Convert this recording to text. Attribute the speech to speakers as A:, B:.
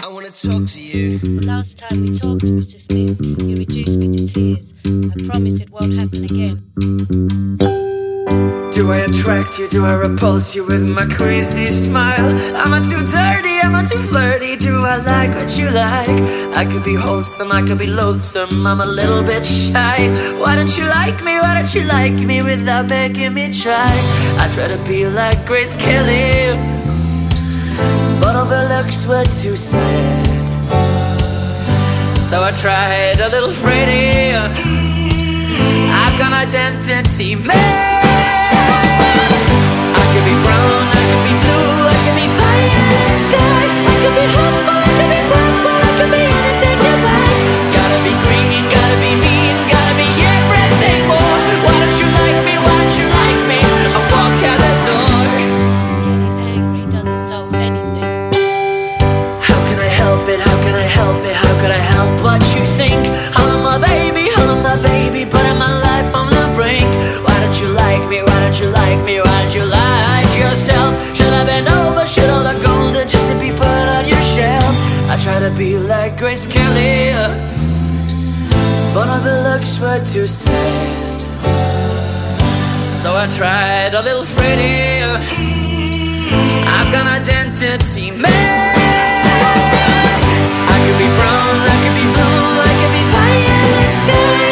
A: wanna talk to you.
B: Last time we talked, Mr. Smith, you reduced me to tears. I promise it won't happen again.
A: Do I attract you? Do I repulse you with my crazy smile? Am I too dirty? Am I too flirty? Do I like what you like? I could be wholesome, I could be loathsome, I'm a little bit shy. Why don't you like me? Why don't you like me without making me try? I try to be like Grace Kelly, but all the looks were too sad. So I tried a little Freddie. I've got an identity man. I could be brown, I could be blue, I could be violet sky. I could be hopeful, I could be purple, I could be anything you like. Gotta be green, gotta be mean, gotta be everything more. Why don't you like me? Why don't you like me? I walk out the door.
B: Getting angry doesn't solve anything.
A: How can I help it? How can I help it? How could I help what you think? Hello my baby, putting my life on the brink. Why don't you like me? Why don't you like me? Why don't you like yourself? Should I bend over? Should all the gold just to be put on your shelf? I try to be like Grace Kelly, but all the looks were too sad. So I tried a little Freddie. I've got an identity man. I could be brown, I could be blue, I could be violet sky.